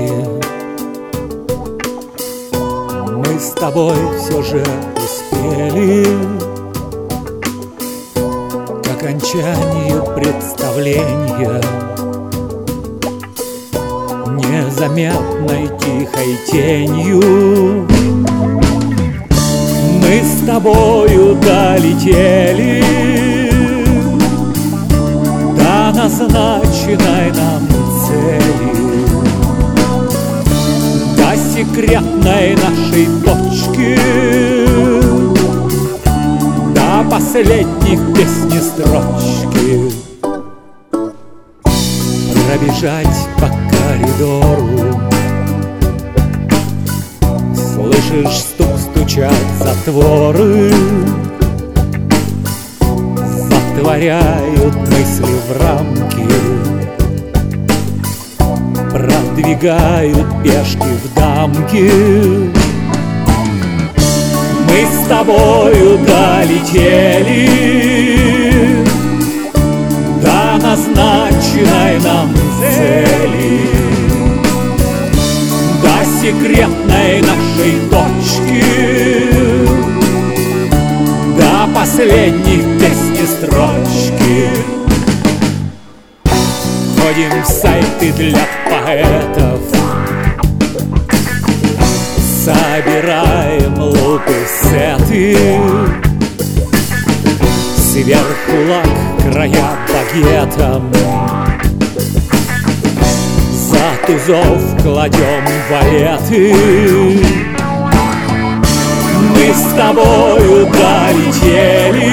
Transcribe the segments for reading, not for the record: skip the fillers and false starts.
Мы с тобой все же успели к окончанию представления, незаметной тихой тенью. Мы с тобою долетели до назначенной нам цели, до секретной нашей точки, до последних песни строчки. Пробежать по коридору, слышишь, стук стучат затворы, затворяют мысли в рамки, продвигают пешки в дамки. Мы с тобою долетели до назначенной нам цели, до секретной нашей точки, до последних песни строчки. Входим в сайты для поэтов, собираем лупы, сеты, сверху лак, края багетом, за тузов кладем валеты. Мы с тобою долетели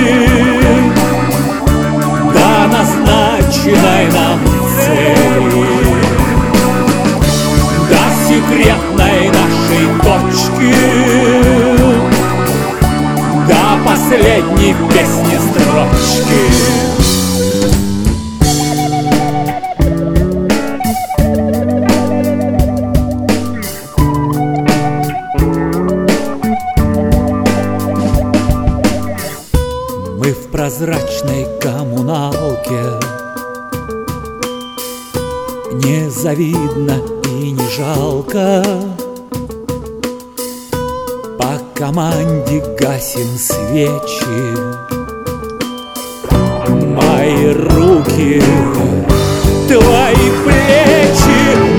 до назначенной нам цели, до секретной нашей точки, до последней песни строчки. Мы в прозрачной коммуналке, не завидно и не жалко, по команде гасим свечи. Мои руки, твои плечи,